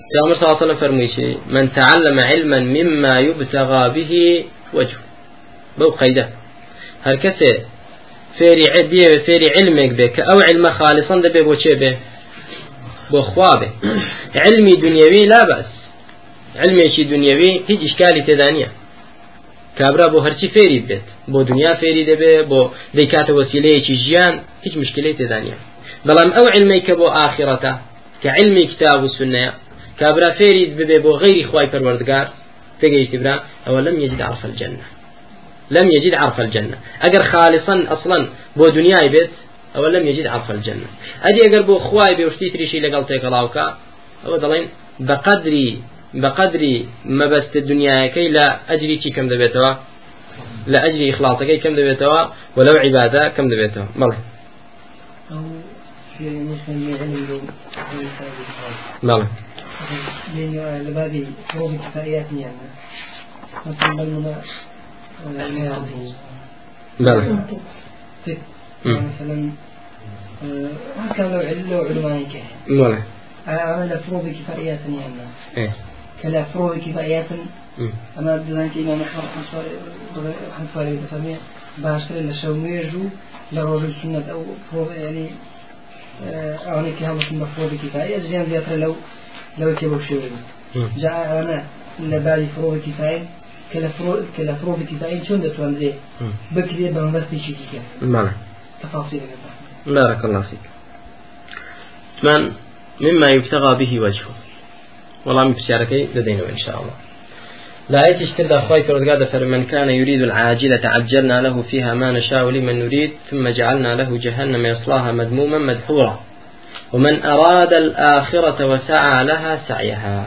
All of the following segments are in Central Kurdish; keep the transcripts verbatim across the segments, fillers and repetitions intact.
پیامبر صلی الله علیه و سلم فرموویشی من تعلم علما مما يبتغى به وجه بو قيده هر کسی فێری عبیه فێری علمێک بێ کە ئەو علمە خالصان دەبێ بۆ چێ بێ بۆ خوا بێ علمی دنیاوی لا بەس علمێکی دنیاوی هیچ ئیشکالی تێدا نییە کابرا بۆ هەرچی فێری بێت بۆ دنیا فێری دەبێ بۆ دەیکاتە وەسیلەیەکی ژیان هیچ مشکلەی تێدا نییە بەڵام ئەو علمەی کە بۆ ئاخرەتە کە علمی کتاب و سنەیە کابرا فێری ببێ بۆ غەیری خوای پەروەردگار تێگەیشتی برا ئەوە لەم یەجد عەرف الجەنە لم يجد عرف الجنة أجر خالصا أصلا بو دنياي بيت أو لم يجد عرف الجنة أدي أجر بو خواي بيوشتي تريشي لقلتك لاوكا أو دلين بقدري بقدري ما بس الدنيا كي لا أجري كي كم دبيتوا لا أجري إخلاصك كي كم دبيتوا ولو عبادة كم دبيتوا ماله أو في مثل علم ماله لأن لبادي فوق كفايات يعني مثلا بلى مثلا كان لو علو علماني كه بلى عمل فروض كفايات يعني كلا فروض كفايات أما بدنا كي إمام أحمد حنفاري بفهمه باشر لشوميرجو لرجل سنة أو فروض يعني أعني كي هم اسمه فروض كفاية جيان زيادة لو لو كيبو شوي جاء أنا لبالي فروض كفاية كلا فروض كلا فروض كفاية شون دتوان زي بكري بمبستي شيء كذا بلى تفاصيل بارك الله فيك من مما يبتغى به وجهه والله مبشاركي لدينا إن شاء الله لا يتشترد أخوي فرد فمن كان يريد العاجلة عجلنا له فيها ما نشاء لمن نريد ثم جعلنا له جهنم يصلاها مذموما مدحورا ومن أراد الآخرة وسعى لها سعيها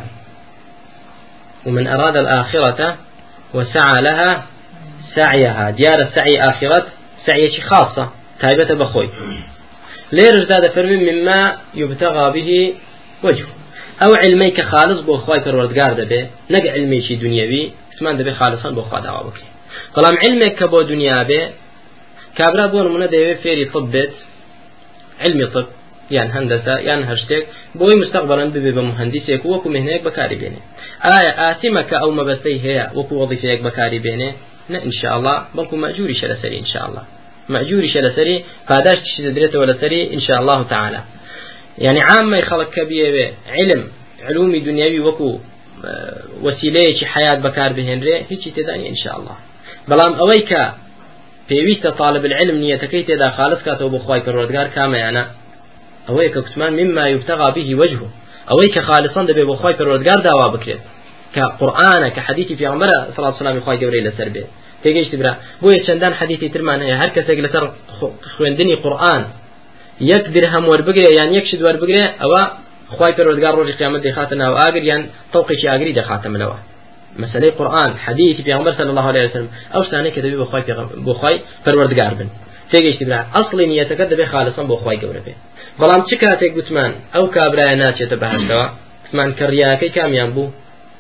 ومن أراد الآخرة وسعى لها سعيها ديار السعي آخرة سعي خاصة تايبة بخوي ليرج هذا فرمي مما يبتغى به وجهه أو علميك خالص بو خواي پروردگار دبه نق علمي شي دنيوي اسمان دبه خالصا بو خوا دعوا بكي طالما علمك بو دنيا به كابرا بو نمونه دبه فيري طب بيت علمي طب يعني هندسة يعني هرشتك بوي مستقبلا ببه بمهندسيك وكو مهنيك بكاري بينه آية آثمك أو مبستي هي وكو وظيفيك بكاري بينه نا إن شاء الله بلكو مأجوري شلسري إن شاء الله مأجوري شلسري فاداش تشي دريته ولا سري إن شاء الله تعالى يعني عامة يخلق كبير علم علومي دنيوي وكو وسيلة حياة بكار بهنري هيك تداني إن شاء الله بلام أويك بيويت طالب العلم نيتكي تدا خالص كاتو بخواي كرودگار كاما يعني أويك كتمان مما يبتغى به وجهه أويك خالصا دبي بخواي كرودگار دعوا بكريت كقرآن كحديث في عمر صلى الله عليه وسلم خواي جبريل السربي تيجيش تبرا بوي چندان حديثي ترمان هي هر كسي لسر خويندني قرآن يك درهم وربگره يعني يك شد وربگره او خواي پروردگار روز قیامت دخاتنا او اگر يعني توقي شي اگري دخاتم لوا مساله قرآن حديث في عمر صلى الله عليه وسلم او ثاني كدبي بخواي بخواي پروردگار بن تيجيش تبرا اصلي نيتك دبي خالصا بخواي گوربه بلام چکاتك گتمان او كابرا ناچته بهشتوا گتمان كرياكي كاميان بو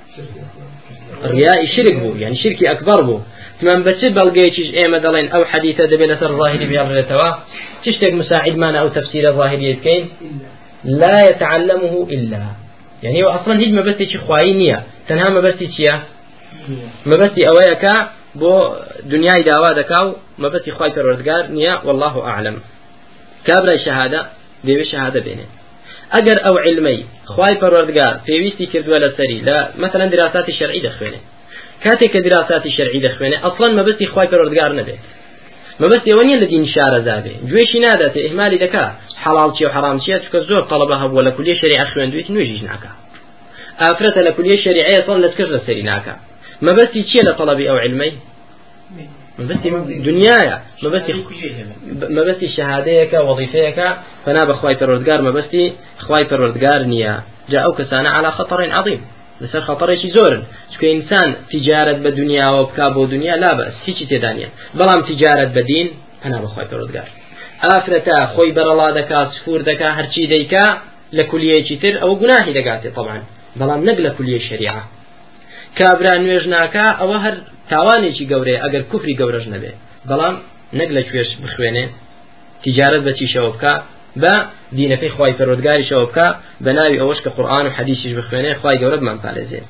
الرياء شرك بو يعني شركي أكبر بو تمام بس بلقيتش إيه مدلين أو حديثة دبنا سر الظاهري بيرتوا تشتك مساعد معنا أو تفسير الظاهري كين لا يتعلمه إلا يعني هو أصلا هيج ما بس تشي خواينية تنها ما بس تشيا ما بس أوياك بو دنيا دعوة دكاو ما بس خواي پروردگار نيا والله أعلم كابرا شهادة دي شهادة بينه أجر أو علمي خواي پروردگار فيويستي كردوا لسري لا مثلا دراسات الشرعي دخوينه كاتك دراسات الشرعي دخوينه أصلا ما بس خواي پروردگار نبي ما بس يوني الذي نشار ذابه جويش نادت إهمالي دكا حلال شيء وحرام شيء تكزور طلبها ولا كلية شريعة خوين دويت نوجيش ناكا آفرت لكلية شريعية صلا تكر لسري ناكا ما بس شيء لطلبي أو علمي ما بس دنيايا ما بس ما بس شهادتك وظيفتك فنا بخواي پروردگار ما بس خواي پروردگار نيا جاءوك سانا على خطر عظيم لسر خطر شي زور شكو إنسان تجارة بدنيا وبكابو دنيا لا بأس هيك تدانيا بلام تجارة بدين فنا بخواي پروردگار آفرتا خوي برلا دكا سفور دكا هرشي ديكا لكلية تر أو جناحي دكاتي طبعا بلام نقل كلية الشريعة كابران ويجناكا أو هر تاواني شي قوري أجر كفري قورج نبي بلام نقل شويش بخوينه تجارة بتشي شوبكا با دینەکەی خوای پەروەردگاری شەوە بکە بە ناوی ئەوەش کە قورئان و حەدیثیش بخوێنێ خوای گەورە بمان پارێزێ.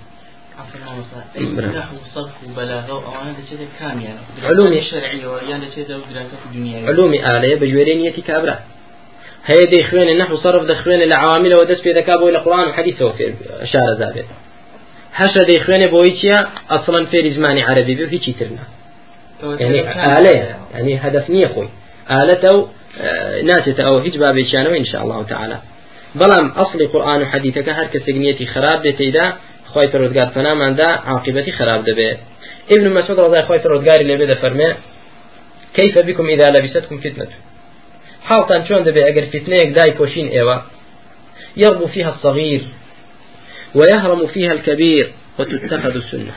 علومی ئالەیە بە ژێرەی نیەتی کابرا هەیە دەیخوێنێ نەحو سەرف دەخوێنێ لە عواملەوە دەست پێ دەکا بۆی لە قورئان و حەدیثەوە شارەزا بێت. هەشە دەیخوێنێ بۆی چییە؟ ئەسڵەن فێری زمانی عەرەبی بێ و هیچی تر نا. يعني آلة يعني هدف نية خوي آلة أو ناتت أو هيج بابيشانه إن شاء الله تعالى. بلام أصل القرآن وحديثك هر كسجنيتي خراب بتيدا خوي فرودقار فنا من دا عاقبتي خراب دبي. ابن مسعود رضي الله خوي فرودقار اللي بده فرمه كيف بكم إذا لبستكم فتنة حالتان شون دبي أجر فتنة داي كوشين إيوا يربو فيها الصغير ويهرم فيها الكبير وتتخذ السنة.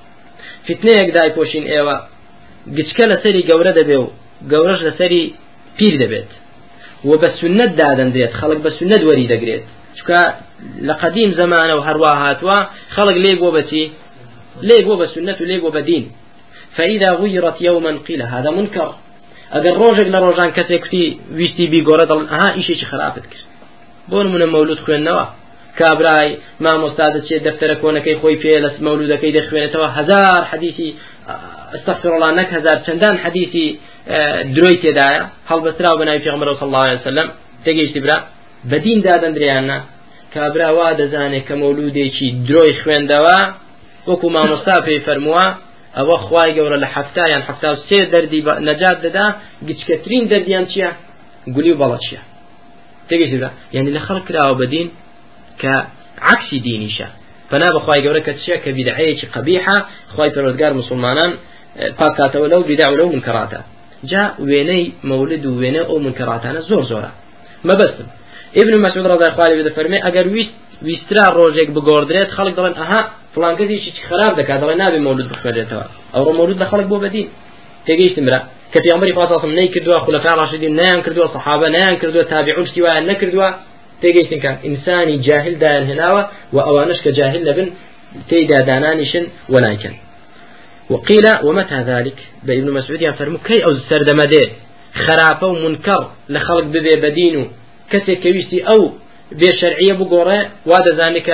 فتنة داي كوشين إيوا گچکە لەسەری گەورە دەبێ و گەورەش لەسەری پیر دەبێت و بە سنەت دادەن دێت خەڵک بە سنەت وەری دەگرێت چکە لە قەدیم زەمانە و هەروە هاتووە خەڵک لێ بۆ بەچی لێ بۆ بە سنەت و لێ بۆ بە دین. فإذا غيرت يوما قيل هذا منكر ئەگەر ڕۆژێک لە ڕۆژان کەسێک کوتی ویستی بیگۆڕە دەڵێن ئەها ئیشێکی خراپت کرد. بۆ نمونە مەولود خوێندنەوە کابرای مامۆستا دەچێت دەفتەرە کۆنەکەی خۆی پێ لە مەولودەکەی دەخوێنێتەوە هەزار حەدیثی استغفر الله نك هزار چندان حديثي دروي تدايا هل بسراو بناي پیغمبر صلى الله عليه وسلم تگيشتي برا بدين دادن دريانا كابرا وا دزانه كمولودي چي دروي خويندوا وكو ما مصافي فرموا او خوای گور له حفتا يعني حفتا سي دردي نجات ددا گچکترين درديان چيا گولي بلاشيا تگيشتي برا يعني لخلق راو بدين كعكس دينيشا فنا بخواي گور كتشيا كبدعيه قبيحه خوای پروردگار مسلمانان پاکاتە ولو بدع ولو منكراته جاء ويني مولد ويني او منكراتنا زور زورا ما بس ابن مسعود رضي الله عنه فرمي اگر ويست ويسترا روجك بگوردريت خلق دلن اها فلان كذي شي خراب دكا دلن نابي مولد بخوردتوا او مولد لخلق بو بدين تيجيش تمرا كفي عمري فاصل من كردوا خلفاء الراشدين نان كردوا صحابه نان كردوا تابعون سواء نكردوا تيجيش كان انساني جاهل دان هناوه واوانش كجاهل لبن تيدا دانانيشن ونايكن. وقيل ومتى ذلك بابن مسعود يفرمو كي أو سردمده خرافة ومنكر لخلق ببي بدينه كسي كويستي أو بشرعية بقورة وهذا ذلك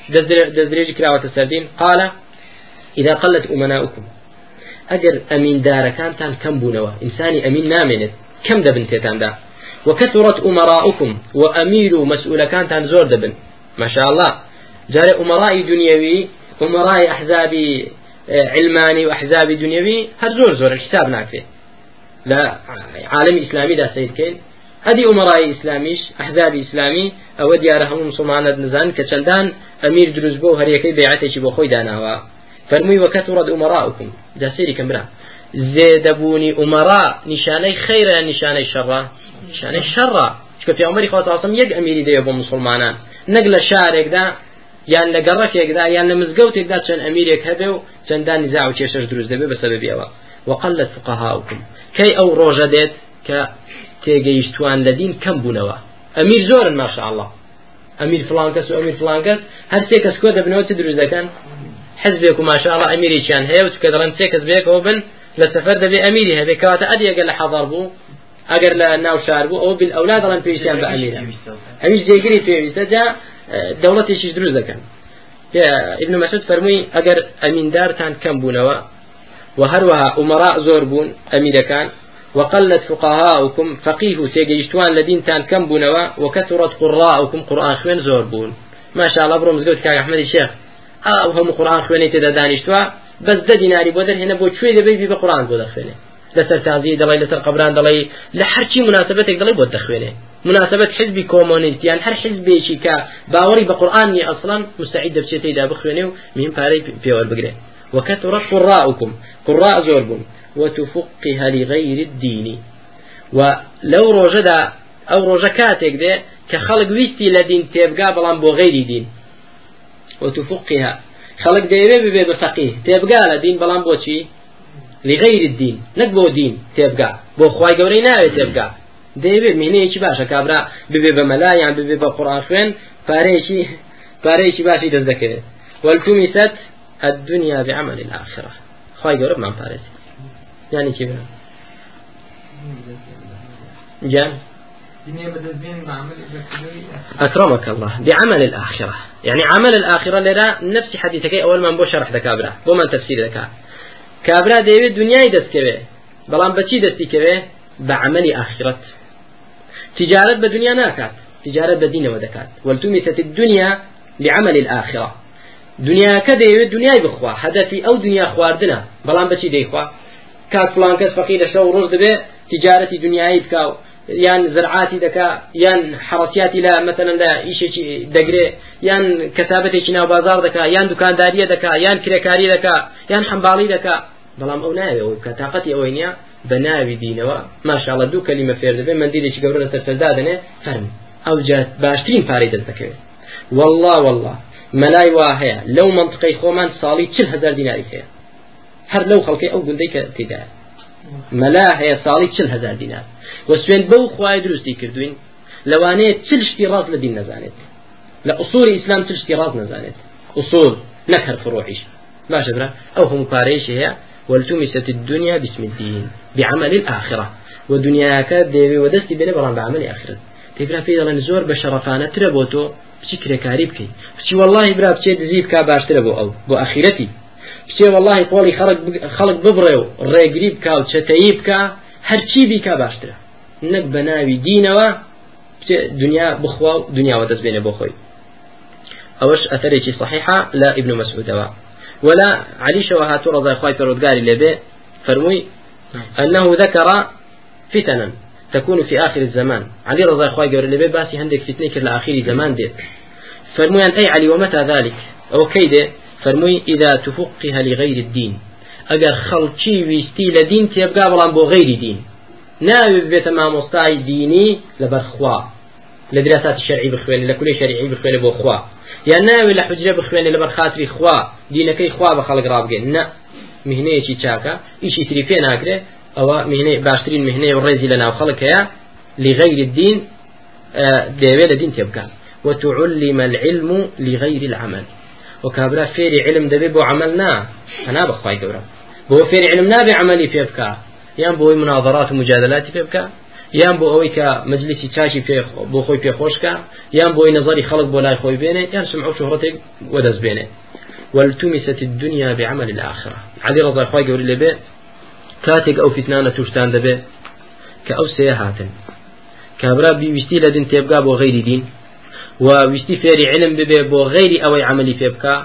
دزريج كراوة السردين. قال إذا قلت أمناؤكم أجر أمين دار كانتان كم بونوا إنساني أمين نامنت كم دبن تيتان دا وكثرت أمراؤكم وأمير مسؤول كانتان زور دبن ما شاء الله جاري أمراء دنيوي أمراء أحزابي علماني وأحزاب دنيوي هر زور زور الحساب ناكفي لا عالم إسلامي دا سيد كين هذه أمراء إسلاميش أحزاب إسلامي أو ديارهم مسلمان نزان كشندان أمير دروزبو هريكي بيعتي بو خوي داناوا فرمي وكثرت أمراؤكم دا سيري كمرا زيدبوني أمراء نشاني خير نشاني شر نشاني شر شكو في عمري خوات عاصم يق أميري دي أبو مسلمانان نقل شارك دا يعني لقركيك دا يعني لمزقوتك دا چند أميريك هبه چندان نزاع و چێشەش دروست دەبێ بەسەبەبی ئەوە. وقلت فقهاؤكم كي أو روجدت كتيجيشتوان لدين كم بونوا أمير زورن ما شاء الله أمير فلانكس وأمير فلانكس هل سيكس كودا بنوت تدرس ذكان حزبك ما شاء الله أميري كان هي وتكدرن سيكس بيك وبن لسفر دبي أميري هذا كواتا أدي أجل حضر بو أجر لناو شاربو أو بالأولاد رن فيشان بأمير أمير جيجري في سجى دولة إيش يدرس ذكان. يا ابن مسعود فرمي أجر أمين دار كان كم بونوا وهروها أمراء زوربون أمير كان وقلت فقهاؤكم فقيه سيجيشتوان لدين تان كم بونوا وكثرت قراءكم قرآن خوين زوربون ما شاء الله برمز قلت كاك أحمد الشيخ أو هم قرآن خوين يتدا دانشتوا بس ده ديناري بودر هنا بود شوي دبي في بقرآن بودر خوينه لسر تعزيه دلي لسر قبران دلي لحرشي مناسبتك دلي بود خوينه مناسبة حزبي كومونيست يعني هر حزبي شي كا باوري بقرآني أصلا مستعد بشيء دا بخوينه مهم باري بيور بقري وكثرت قراءكم قراء زوربون وتفقها لغير الدين ولو رجدا أو رجكاتك ده كخلق ويستي لدين تبقى بلان بو غير دين وتفقها خلق ديبه ببه بفقيه تبقى لدين بلان بو چي لغير الدين نقبو دين تبقى بو خواي قوري ناوي تبقى ديبه مهنه يشي باشا كابرا ببه بملا يعني ببه بقرآن خوين فاريشي فاريشي باشي دزدكه والتمست الدنيا بعمل الآخرة خواي قوري بمان فاريسي يعني كيف جان أكرمك الله بعمل الآخرة، يعني عمل الآخرة لرا نفس حديثك أول ما نبو شرح دكابرة بو من تفسير دكا كابرا ديوي الدنيا دستكبه بلان بچي دستكبه بعمل آخرة. تجارة بدنيا ناكات، تجارة بدين ودكات. والتمست الدنيا لعمل الآخرة. دنيا كديوي الدنيا بخوا هدفي أو دنيا خواردنا بلان بچي ديخوا كات فلان كس فقير شو رز دبه تجارة دنياي بكاو يان زرعاتي دكا يان حرسياتي لا مثلا لا إيش دقري يان كتابتي كنا بازار دكا يان دكاندارية دكا يان كريكاري دكا يان حنبالي دكا بلام أو ناوي وكتاقتي أوينيا بناوي دينوا ما شاء الله دو كلمة فيرد بين من ديلي شجورنا ترتدادنه فرم أو جات باشتين فاريد التكوين والله والله ملاي واهية لو منطقي خومان صالي كل هزار ديناري فيها هر لو خلقي أو قنديك تدار ملاهي صالي كل هزار دينار وسوين بو خواهي دروستي كردوين لوانيه كل اشتراط لدين نزانت لأصول الإسلام كل اشتراط نزانت أصول نكر فروعيش ما شبرا أو هم باريش هي والتمست الدنيا باسم الدين بعمل الآخرة ودنياك ديوي ودستي بني بران بعمل آخرة تبرا في دلن زور بشرفانة تربوتو بشكل كاريبكي بشي والله برا بشي دزيب كاباش تربو أو بو آخرتي بشي والله قولي خلق خلق ببريو ريقريب كاو تشتايب كا هرچی بیکا باشتره نك بناوي دينوا دنيا بخوا دنيا ودزبين بخوي اوش اثريتي صحيحة لا ابن مسعود ولا علي شوهات رضي خواي فرودقاري لبي فرموي انه ذكر فتنا تكون في اخر الزمان علي رضي خواي قال لبي باسي هندك فتنه كلا اخر زمان ديت فرموي ان اي علي ومتى ذلك او كيده فرموي اذا تفقه لغير الدين اگر خلچی ویستی لدین تیبگا بلان بو غیری دین ناوی ببیت مامۆستای دینی لبر خوا لدراسات الشرعي بخوێنی لكل شرعي بخوێنی بو خوا یا ناوی لحجرة بخوێنی لبر خاطری خوا دینەکەی خوا بخلق رابگەن نا مهنەیەکی چاکە ئیشی تری پێ ناکرێ ئەوە مهنەی باشترین مهنەی و ڕێزی لەناو خەڵکەیە لغير الدين دەیەوێ لدین تیبگا وتعلم العلم لغير العمل وكابرا فيري علم دبي بو عملنا أنا بخواي قبرا بو فيري علم نابي عملي في بكا يان بو مناظرات ومجادلات في بكا يان بو أويكا مجلسي تاشي في بو خوي في خوشكا يان بو نظري خلق بو لا خوي بينه يان سمعوا شهرتك ودز بينه والتمست الدنيا بعمل الآخرة علي رضي خواي قبر اللي بي كاتق أو فتنانة توشتان دبي كأو سيهاتن كابرا بيوستي لدين تيبقى بو غير دين ووستي فيري علم ببي بو غير أوي عملي في بكا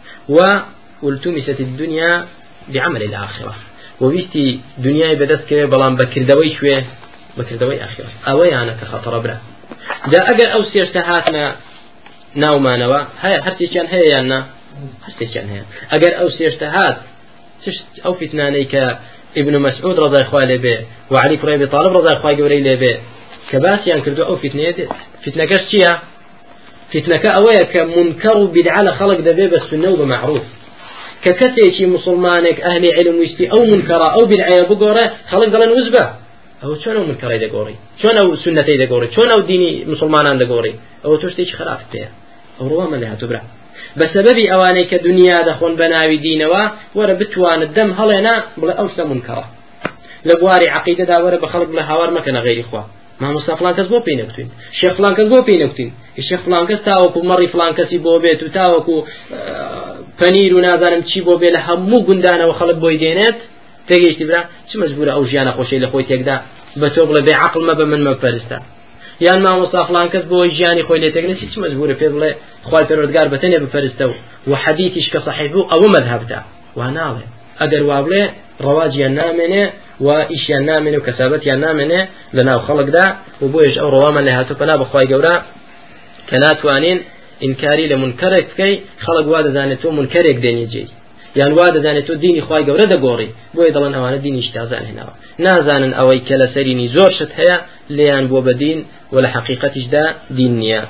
والتمست الدنيا بعمل الآخرة ووستي دنياي بدست كبير بلان بكردوي شوية بكردوي آخرة أوي أنا كخطر برا جاء أجر أو سيرتهاتنا ناو ما نوا هاي هرتي كان هي يانا هرتي كان هي أجر أو سيرتهات أو فتنانيك ابن مسعود رضي الله عنه به وعلي بن أبي طالب رضي الله عنه به كباس يعني كردو أو فتنة فتنة كشيا فتنة كأويا كمنكر بدعة خلق دبي بس السنة ومعروف ككتيشي مسلمانك أهل علم ويستي أو منكرة أو بدعة بقورة خلق دلن وزبه أو شون أو منكرة دقوري شون أو سنة دقوري شون أو ديني مسلمان دقوري أو توشتيش خلاف تيه أو رواما لها تبرع بسبب أوانيك دنيا دخون بناوي دينوا ورا بتوان الدم هلنا بلا أوسط منكرة لبواري عقيدة دا ورا بخلق بلا هوار مكان غير إخوة ما مصطفى فلان كس بو بينكتين الشيخ فلان كس بو بينكتين الشيخ فلان كس تاوكو مري فلان كسي بو بيت وتاوكو فنير ونازارم تشي بو بي لهمو قندانا وخلق بوي دينات تيجي تبرا شو مجبورة أو جيانا خوشي لخوي تيكدا بتوغل بعقل ما بمن ما فرستا یان ما مصطفى فلان کس بو جیانی خوی لتگنه چی مجبوره پی بله خوای پروردگار بتنه بفرستو و حدیثش که صحیح بو او مذهب تا و ناله اگر وابله رواجی نامنه و ایش نامنه و کسابت نامنه لنا خلق دا و بویش او رواما لهاتو پنا بخوای گورا کنات وانین انکاری لمنکرک کی خلق واد زانتو منکرک دنی جی یان واد زانتو دینی خوای گورا دا گوری بوی دلن اوانه دینی اشتازان هنا نازانن اوی کلا سرینی زور شت هيا ليان بو بدين ولا حقيقتش دا دين نيا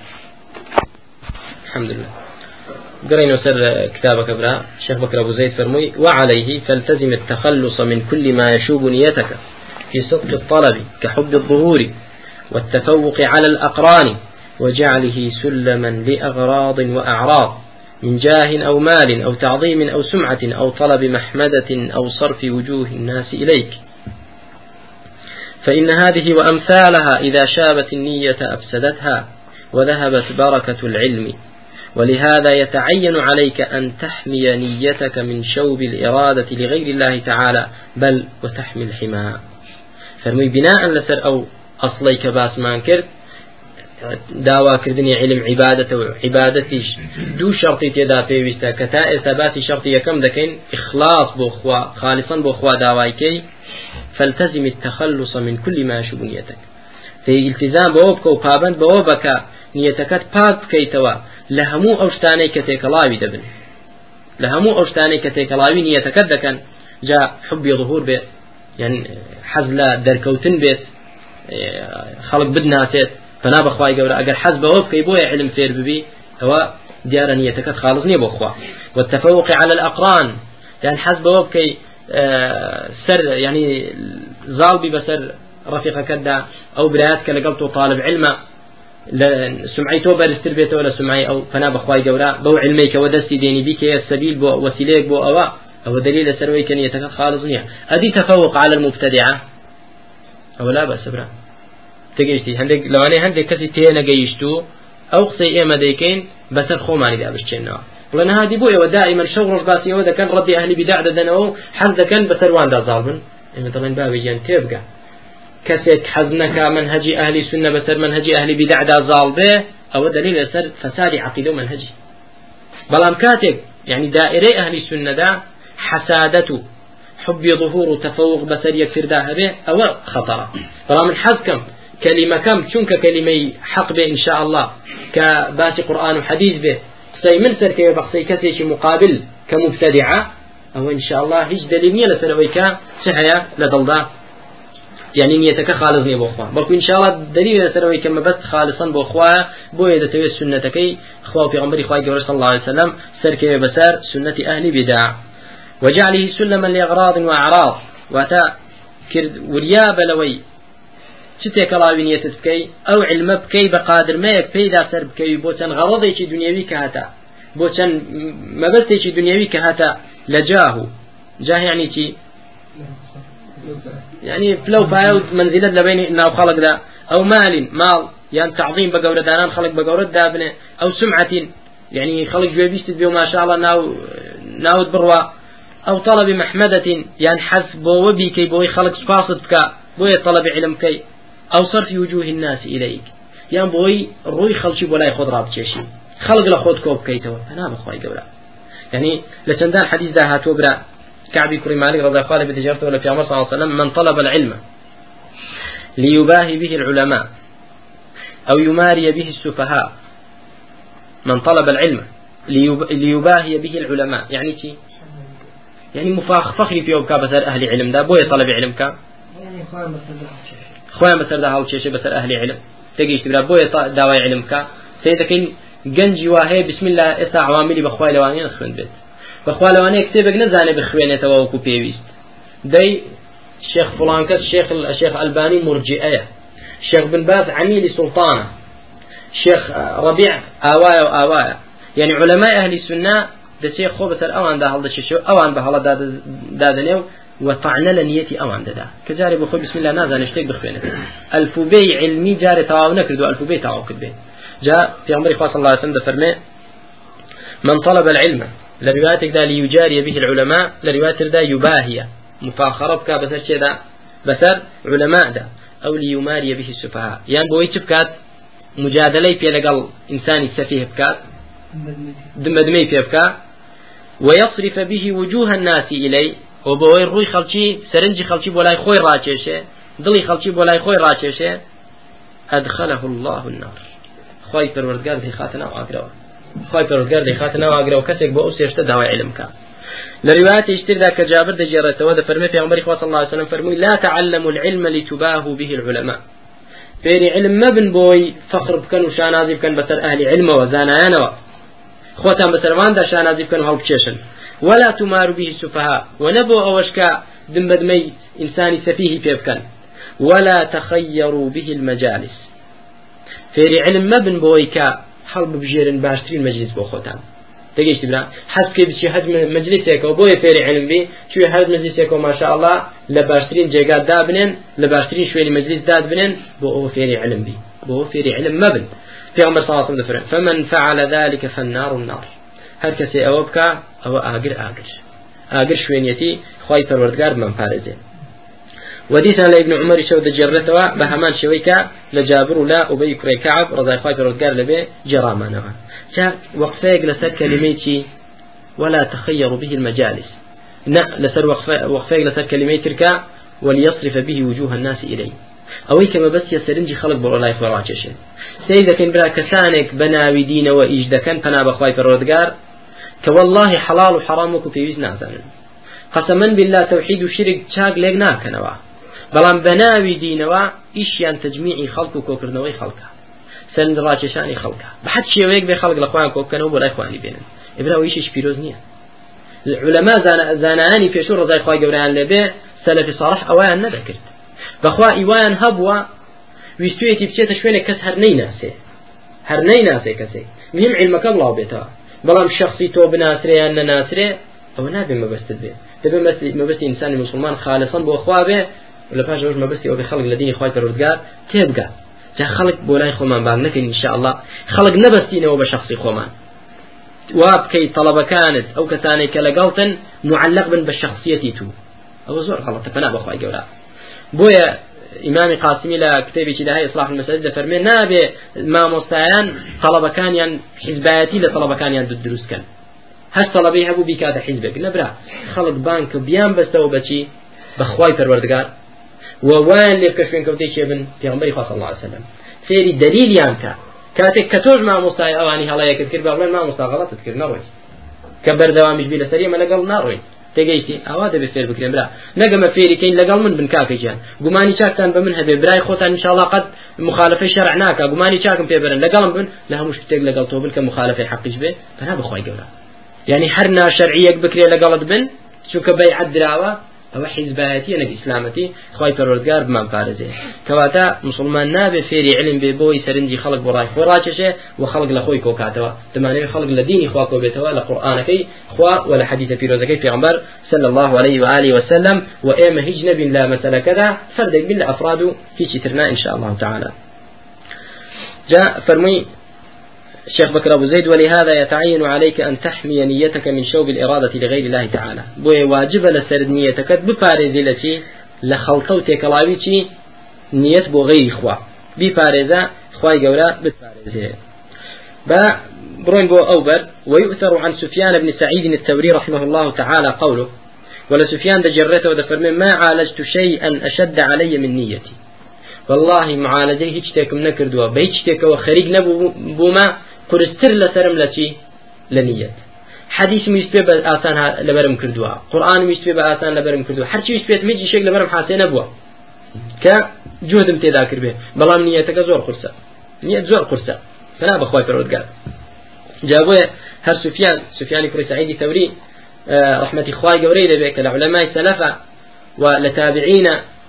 الحمد لله قرينا سر كتابك برا الشيخ بكر أبو زيد فرمي وعليه فالتزم التخلص من كل ما يشوب نيتك في صدق الطلب كحب الظهور والتفوق على الأقران وجعله سلما لأغراض وأعراض من جاه أو مال أو تعظيم أو سمعة أو طلب محمدة أو صرف وجوه الناس إليك فإن هذه وأمثالها إذا شابت النية أفسدتها وذهبت بركة العلم، ولهذا يتعين عليك أن تحمي نيتك من شوب الإرادة لغير الله تعالى، بل وتحمي الحماء. فرمي بناء لسر أو أصليك باس مانكر داوا كردني علم عبادة وعبادتي دو شرطي تدا بيوستا كتا إثبات شرطي كم دكين إخلاص بأخوا خالصا بأخوا داوايكي، فالتزم التخلص من كل ما يشوب نيتك. في التزام بوبك وبابند بوبك نيتك باك كيتوا لهمو أوشتاني كتيكلاوي دبن، لهمو أوشتاني كتيكلاوي نيتك دكن جاء حبي ظهور به، يعني حزلا دركوتن بيت خلق بدنا تيت فنا بخواي جورا أجر حزب وبك يبوي علم فير ببي هو ديار نيتك خالص نيبو خوا. والتفوق على الأقران يعني حزب وبك سر يعني زالبي بسر رفيق كدا أو براياتك لقلته طالب علمه سمعيته برستر بيته ولا سمعي أو فنا بخواي جورا بو علميك ودستي ديني بيك السبيل بو وسيليك بو أوا أو دليل سرويك نيتك خالص نية. أدي تفوق على المبتدعة أو لا بس برا تجيشتي هندك لو أنا هندك كسي تينا جيشتو أو قصي إيه مديكين بسر خوماني ده بشتنا ولأن هذه بويا ودائما شغل الباسي وده كان ردي أهلي بدع دنو حز كان بسر وان ده ظالم إنه طبعا بابي جان تبقى كسيك حزنك منهجي أهلي سنة بسر منهجي أهلي بدع ده ظالبه أو دليل سر فساد عقيدة منهجي بلام كاتب يعني دائرة أهلي سنة ده حسادته حب ظهور تفوق بسر يكفر ده به أو خطر بلام الحز كم كلمة كم شنك كلمة حق به إن شاء الله كباسي قرآن وحديث به قصي من سر كي بقصي كسيش مقابل كمبتدعة أو إن شاء الله هيج دليل لسنويك سحيا لدلدا يعني نيتك خالص نيبو أخوة بلكو إن شاء الله دليل لسنويك ما بس خالصا بو أخوة بو يدتوي سنتكي أخوة في غمبري أخوة جوري صلى الله عليه وسلم سر كي بسار سنة أهل بدع وجعله سلما لأغراض وأعراض واتا كرد ورياب لوي شتى كلاوي نيتك بكي أو علم بكي بقادر ما يكفي ذا سر بكي بوتن غرضي شي دنيوي كهتا بوتن ما بس شي دنيوي كهتا لجاه جاه يعني شي يعني فلو فايو منزلة لبين إنه خلق ذا أو مال مال يعني تعظيم بجورة دانان خلق بجورة دابنة أو سمعة يعني خلق جوابيست بيو ما شاء الله ناو ناود بروا أو طلب محمدة يعني حسب وبي كي بوي خلق فاصد كا بوي طلب علم كي أو صرف وجوه الناس إليك يعني بوي روي خلشي ولا يخذ راب تشي خلق لخذ كوب كيتو أنا بخواي قبلا يعني لتندان حديث ده هاتوبرا كعبي كريم مالك رضي الله عنه بتجارته ولا في عمر صلى الله عليه وسلم من طلب العلم ليباهي به العلماء أو يماري به السفهاء من طلب العلم ليباهي به العلماء يعني شيء يعني مفاخ فخري في أوكا بسر أهل علم ده بوي طلب علم كا يعني خوان خوان بسر ده هاو شيء بسر أهل علم تجيش تبرا بوي دواء علم كا سيدكين جنجي واهي بسم الله إسا عواملي بخوي لواني نخوين بيت بخوي لواني كتابك نزاني بخوينة تووكو بيويست داي الشيخ فلان كس الشيخ الشيخ الباني مرجئة الشيخ بن باز عميل سلطانة الشيخ ربيع آوايا وآوايا يعني علماء أهل السنة ده شيخ خوبة الأوان ده هذا الشيء أوان بهلا داد دادنيو وطعنا لنيتي أوان ده كجاري بخوي بسم الله نازل نشتاق بخوينة الفبي علمي جاري تعاون كردو الفبي تعاون كده جاء في عمر صلى الله عليه وسلم فرمى من طلب العلم لروايتك ده ليجاري به العلماء لروايتك ده يباهي مفاخرة بك بسر شيء ده بسر علماء ده أو ليماري به السفهاء يعني بوي تبكات مجادلة في لقل إنسان سفيه بكات دمدمي في بكات ويصرف به وجوه الناس إليه وبوي الروي خلشي سرنجي خلشي ولا يخوي راتشة ضلي خلشي ولا يخوي راتشة أدخله الله النار خواهي پروردگار دي خاتنا وآقروا خواهي پروردگار دي خاتنا وآقروا كسيك بأوس يشتد دواء علمك لروايات يشتر ذاك جابر دجيرة وذا فرمي في عمر صلى الله عليه وسلم فرمي لا تعلموا العلم لتباهوا به العلماء فيري علم ما بن بوي فخر بكن وشانازي بكن بسر أهل علم وزانايانوا خوتان بسر وان دا شانازي بكن وهالبشيشن ولا تماروا به السفهاء ونبو أوشكا دمبدمي إنساني سفيه في بكن ولا تخيروا به المجالس فيري علم ما بن بويكا حلب بجيرن باشترين مجلس بو خوتان تجيش برا حسك بشي حد مجلسك أو بوي فيري علم بي شو حد مجلسك وما شاء الله لباشرين جيجات دابنن لباشرين شوي المجلس داد بنن بو فيري علم بي بو فيري علم مبن في عمر صلى الله عليه وسلم فمن فعل ذلك فالنار النار هر كسي أوبكا أو آجر آجر آجر شوينيتي خواي پروردگار من فارزه وديثا لابن عمر شو دجرتوا بهمان شويكا لجابر لا أبي كري كعب رضي خواي پروردگار لبي جرامانه شا وقفيك لسر كلميتي ولا تخير به المجالس نا لسر وقفيك لسر كلميتك وليصرف به وجوه الناس إليه أوي كما بس يسرنجي خلق بالله فراجشه سيدا كان برا كسانك بناوي دين وإجدا كان فنا بخواي پروردگار كوالله حلال وحرامك في وزن قسما بالله توحيد وشرك شاق لقنا كنوا بلان بناوي دينوا إيشيان تجميعي خلق وكوكرنوي خلقه سند راجشاني خلقه بحد شيء ويك بخلق الأخوان كوكنوا ولا إخواني بينهم إبراو إيش بيروز نية العلماء زان زاناني في شور رضي إخوان جوران لبي سلف صالح أوان نذكرت بخوا إيوان هبوا ويستويتي بشيت شوينه كس هر نيناسه هر نيناسه كسي مهم علمك الله بيتها بلام شخصي تو بناسري أن ناسري أو نابي ما بس تبي تبي ما بس ما بس إنسان مسلمان خالصا بأخوابه ولا فاش وش ما بس أو بخلق الذين إخوات الرجال تبقى جا خلق بولاي خومان بعد لكن إن شاء الله خلق نبستينه وبشخصي خومان وابكي طلبة كانت أو كثاني كلاجلتن معلق بالشخصية تو أو زور غلط فنا بأخوي جولا بويا إمام قاسمي لا كتابي كده هاي إصلاح المساجد فرمي نابي ما مستعان طلبة كان ين حزباتي لطلبة كان ين الدروس كان هش طلبي هبو بيك هذا حزبك نبرا خلق بانك بيان بستو بشي بخواي پروردگار ووان اللي بكشفين كوتي شيبن في عمري صلى الله عليه وسلم فيري دليل يانكا كاتك كتوج ما مستعان أواني هلا يكذكر بابلان ما مستعان غلط تذكر نروي كبر دوامش بلا سريع ما لقل نروي تجيتي أواده بفير بكريم برا نجم فيري كين لقال من بن كافي جان قماني شاكتان بمنها ببراي خوتان إن شاء الله قد مخالفة شرعناك قماني شاكم في برن لقال بن لها مش بتج لقال توبن كمخالفة حق جبه فأنا بخوي جولا يعني حرنا شرعية بكري لقالت بن شو كبي عدراوة أو حزباتي أنا إسلامتي خوي پروردگار بمان فارزه كواتا مسلمان نابي فيري علم ببوي سرنجي خلق براي فراجشه وخلق لخوي كوكاتوا تمانية خلق لديني خواكو بيتوا لقرآنكي خوا ولا حديث في روزكي في عمر صلى الله عليه وآله وسلم وإما هجن بالله مثلا كذا فردق بالله أفراد في شترنا إن شاء الله تعالى جاء فرمي الشيخ بكر أبو زيد ولهذا يتعين عليك أن تحمي نيتك من شوب الإرادة لغير الله تعالى بوي واجب لسرد نيتك بفارز التي لخلطوتك لاويتي نيت بو غير إخوة بفارزة إخوة قولا بفارزة با بروين بو أوبر ويؤثر عن سفيان بن سعيد الثوري رحمه الله تعالى قوله ولا سفيان دجرته ودفرمي ما عالجت شيئا أشد علي من نيتي والله معالجه هيجتكم نكردوا بيجتك وخريج نبو بوما قرستر لسرم لتي لنيت حديث ميسبب آسان لبرم كردوا قرآن ميسبب آسان لبرم كردوا هر شيء ميسبب ميجي شيء لبرم حاسين أبوا كجهد متذاكر به بلام نيتك زور قرصة نيت زور قرصة فلا بخواي پروردگار جابوه هر سفيان سفيان كري سعيد الثوري رحمة إخواي قوري لبيك العلماء السلفة ولتابعين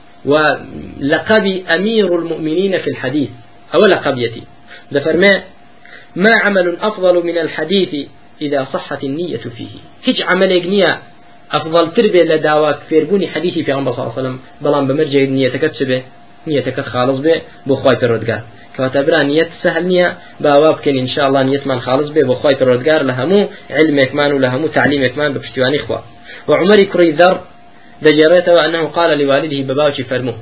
ولقب أمير المؤمنين في الحديث أو لقبيتي دفرما ما عمل أفضل من الحديث إذا صحت النية فيه هج عمل نية أفضل تربية لدعوة فيربوني حديثي في عمر صلى الله عليه وسلم بلان بمرجع نيتك تسبه نيتك خالص به بخواي پروردگار كاتبرا نية سهل نية بأواب كان إن شاء الله نية من خالص به بخواي پروردگار لهمو علم إكمان ولهمو تعليم إكمان بپشتواني إخوة وعمر كري ذر دجرته أنه قال لوالده بباوشي فرموه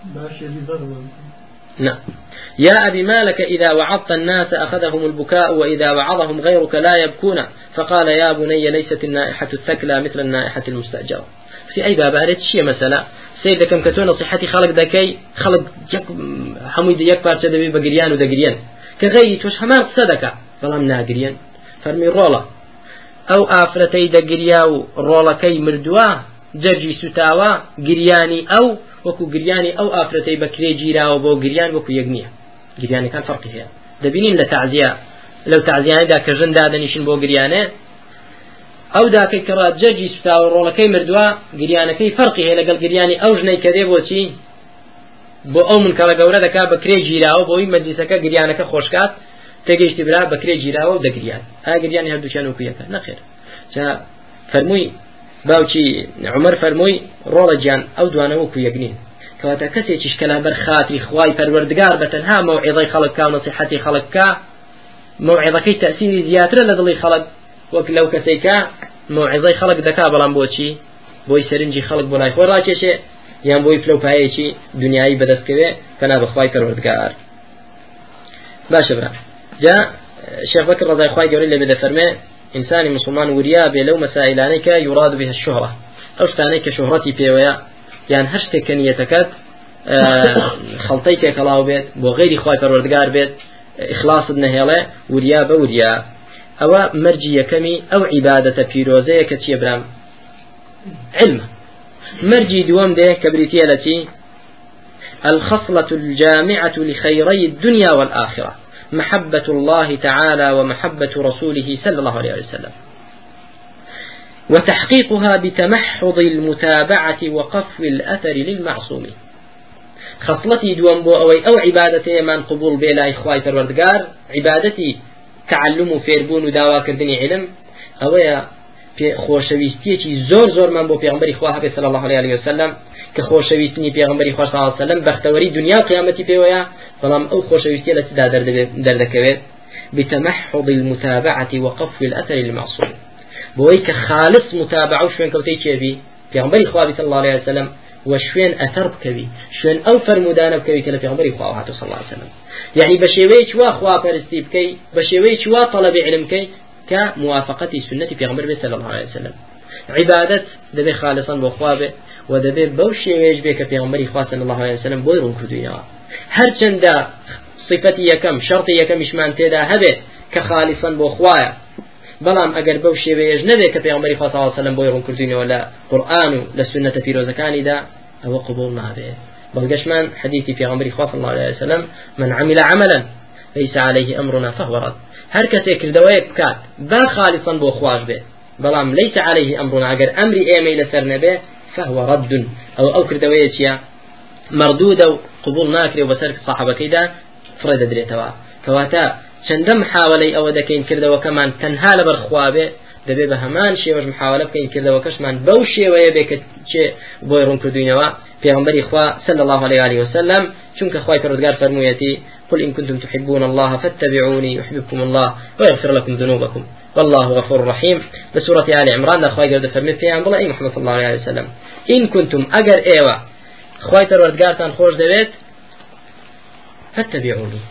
نعم يا أبي مالك إذا وعظت الناس أخذهم البكاء وإذا وعظهم غيرك لا يبكون فقال يا بني ليست النائحة الثكلى مثل النائحة المستأجرة في أي باب أردت شيء مثلا سيدة كم كتون صحتي خلق دكي خلق يك حميد يكبر تدبي بقريان ودقريان كغيري توش همان صدقة فلم ناقريان فرمي رولا أو آفرتي دقرياو رولا كي مردوا جرجي ستاوا قرياني أو وكو قرياني أو آفرتي بكري جيراو بو قريان وكو يقنيه قرياني كان فرقي فيها دبينين لتعزية لو تعزياني دا كرجن دادنيشن بو قرياني أو دا كي كرات جرجي ستاوا رولا كي مردوا قرياني كي فرقي هي لقل قرياني أو جني كذيبو تي بو أو من كلا قورة دكا بكري جيراو بو مجلسكا قرياني كخوشكات تێگەیشتی برا بەکرێ گیراوە و دەگریان ئاگریانی هەردووچیان وەکویەکە نەخێر جا فەرمووی باوکی عومەر فەرمووی ڕۆڵە گیان ئەو دوانە وەکو یەکنین کەواتە کەسێکیش کە لەبەر خاتری خوای پەروەردگار بەتەنها مەوعیزەی خەڵک کا و نەسیحەتی خەڵک کا مەوعیزەکەی تەئسیری زیاترە لە دڵی خەڵک وەک لەو کەسێکە مەوعیزەی خەڵک دەکا بەڵام بۆچی بۆی سەرنجی خەڵک بۆ لای خۆی ڕاکێشێ یان بۆی فلەوپایەکی دنیایی بەدەستکەوێ کەنا بەخوای پەروەردگار باشە برا جا شيخ بكر رضي الله عنه يقول لي فرمي إنسان مسلمان وريا بلو مسائلانك يراد بها الشهرة أو ستانيك شهرتي بيويا يعني هشتك كنيتكات خلطيك كلاو بيت وغير إخوة پروردگار بيت إخلاص النهيلة وريا بوريا أو مرجي كمي أو عبادة بيروزية كتشي برام علم مرجي دوام ده كبريتية التي الخصلة الجامعة لخيري الدنيا والآخرة محبة الله تعالى ومحبة رسوله صلى الله عليه وسلم وتحقيقها بتمحض المتابعة وقفو الأثر للمعصوم خصلتي دوام بو أو, أو عبادتي من قبول بلا إخوائي پروردگار عبادتي تعلم وفيربون وداوا كردني علم أو في خوشويستيتي زور زور من بو پیغمبر إخواه صلى الله عليه وسلم كخوشويستني پیغمبر إخواه صلى الله عليه وسلم بختوري دنيا قيامتي بيويا فلام أو خوشويستي التي دردكويت بتمحض المتابعة وقفو الأثر للمعصوم بويك خالص متابعة وشوين كوتي كيبي پیغمبر إخواه صلى الله عليه وسلم وشوين أثر بكبي شوين أو فرمودان بكبي كلا پیغمبر إخواه صلى الله عليه وسلم يعني بشيوي چوا خوا پرستی بكي بشيوي چوا طلب علم كي كموافقة سنة پیغمبر صلى الله عليه وسلم عبادت دبي خالصا بخوابه ودبي بوشي ويج بك پیغمبر إخواه صلى الله عليه وسلم بويرون كردوينها هر چند صفتي يكم شرطي يكم إشمان تيدا هبه كخالصا بخواه بلام اگر بوشي ويج نبي كبيغمبر إخواه صلى الله عليه وسلم بويرون كردوينها ولا قرآن للسنة في روزكاني دا أو قبولنا به بلغشمان حديثي پیغمبر إخواه صلى الله عليه وسلم من عمل عملا ليس عليه أمرنا فهو رد هر کسی کردوایک بکات با خالصا بو خواش به بلام ليس عليه أمرنا اگر أمري ايمي لسر نبه فهو رد أو أو كردوایتيا مردود أو قبول ناكري وبسرك صاحبه كيدا فرد دريتوا كواتا چندم حاولي أو دكين كردوا كمان تنها لبر خوابه دبي بهمان شيء وش محاولة بكين كردوا كشمان بوشي ويبك شيء بويرون كردوينوا پیغمبر إخوة صلى الله عليه وسلم چونك خوای پروردگار فرمويتي قل إن كنتم تحبون الله فاتبعوني يحببكم الله ويغفر لكم ذنوبكم والله غفور رحيم بسورة آل عمران لخواي قرد فرمي فيها بالله محمد صلى الله عليه وسلم إن كنتم أجر إيوة خوای پروردگار تان خوش دويت فاتبعوني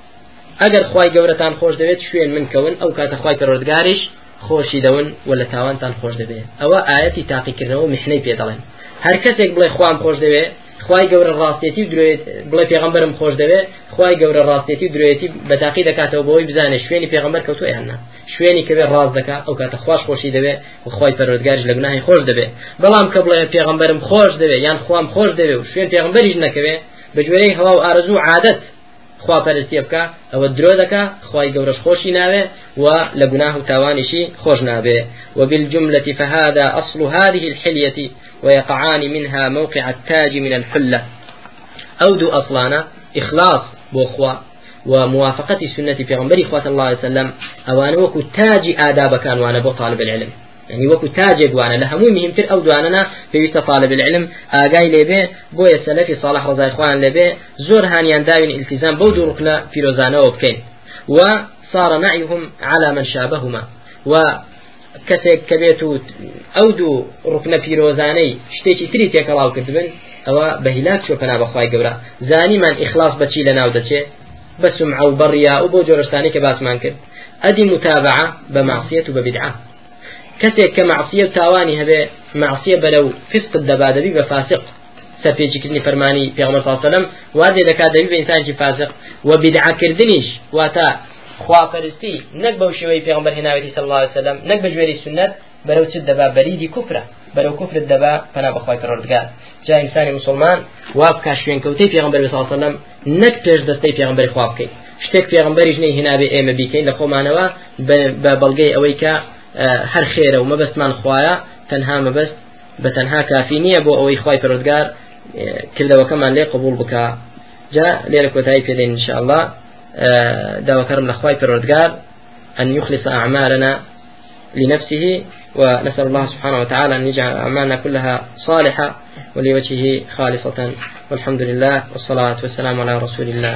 أجر خوای قورتان خوش دويت شوين من كون أو كات خوای پروردگارش خوشي دون ولا تاوان تان خوش دويت أو آياتي تاقي كرنو محني بيدلين هر کسێک بڵێ خوام خۆش دەوێ خوای گەورە ڕاستێتی و درێت بڵێ پێغەمبەرم خۆش دەوێ خوای گەورە ڕاستێتی و درێتی بەتاقی دەکاتەوە بۆی بزانێ شوێنی پێغەمبەر کەوتووە یاننا شوێنی کەوێ ڕاست دەکا ئەو کاتە خوش خۆشی دەوێ و خوای پەروەردگاریش لە گوناهی خۆش دەبێ بەڵام کە بڵێ پێغەمبەرم خۆش دەوێ یان خوام خۆش دەوێ و شوێن پێغەمبەریش نەکەوێ بە جوێرەی هەوا و ئارەزوو عادەت خوا پەرستی بکە ئەوە درۆ دەکا خوای گەورەش خۆشی ناوێ و لە گوناه و تاوانیشی خۆش نابێ وبالجملة فهذا أصل هذه الحلية ويقعان منها موقع التاج من الحلة أو دو أصلانا إخلاص بوخوا وموافقة سنة پیغمبر إخوة الله عليه وسلم أوان وكو تاج آداب كان وانا بو طالب العلم يعني وكو تاج وانا لهمو مهمتر أو دواننا بيوست طالب العلم آقاي لبه بو يسلفي صالح رضا إخوان لبه زور هانيان داوين التزام بودو ركنا في روزانا وبكين وصار نعيهم على من شابهما و کەسێک کە بێت و ئەو دوو ڕوکنە پیرۆزانەی شتێکی تری تێکەڵاو کردبن ئەوە بە هیلاک چۆ پەنا بەخوای گەورە زانیمان ئیخلاص بەچی لە ناو دەچێ بە سمعە و بەڕیا و بۆ جۆرەشتانی کە باسمان کرد ئەدی متابعە بە معصیەت و بە بیدعە کەسێک کە معصیە و تاوانی هەبێ معصیە بەرەو فسقت دەبا دەبی بە فاسق سەرپێچیکردنی فەرمانی پێغەمبەر صلی الله علیه و سلم وادێ دەکات دەبی بە ئینسانێکی فاسق و بیدعەکردنیش واتە خواپەرستی نەک بەو شێوەی پێغەمبەر هێناوێتی صلی الله علیه وسلم نەک بە ژێری سنت بەرەو چت دەبا بەریدی کوفرە بەرەو کوفرت دەبا پەنا بەخوای پەروەردگار جا ئینسانی مسلمان وا بکا شوێنکەوتەی پێغەمبەر صلی الله علیه وسلم نەک پێش دەستەی پێغەمبەر خوا بکەیت شتێک پێغەمبەریش نەی هێنابێ ئێمە بیکەین لە خۆمانەوە بە بەڵگەی ئەوەی کە هەر خێرە و مەبەستمان خوایە تەنها مەبەست بە تەنها کافی نییە بۆ ئەوەی خوای پەروەردگار کردەوەکەمان لێ قبول بکا جا لێرە کۆتایی پێدەین ان شاء الله داو كرم الأخوي بالردقار أن يخلص أعمالنا لنفسه، ونسأل الله سبحانه وتعالى أن يجعل أعمالنا كلها صالحة ولوجهه خالصة. والحمد لله والصلاة والسلام على رسول الله.